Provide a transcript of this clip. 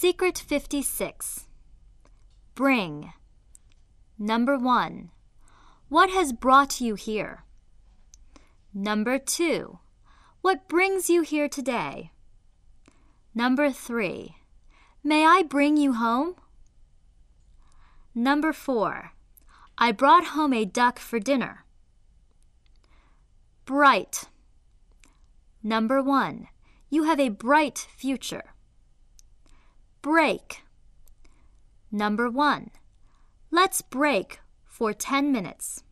Secret 56. Bring. Number 1. What has brought you here? Number 2. What brings you here today? Number 3. May I bring you home? Number 4. I brought home a duck for dinner. Bright. Number 1. You have a bright future. Break. Number 1. Let's break for 10 minutes.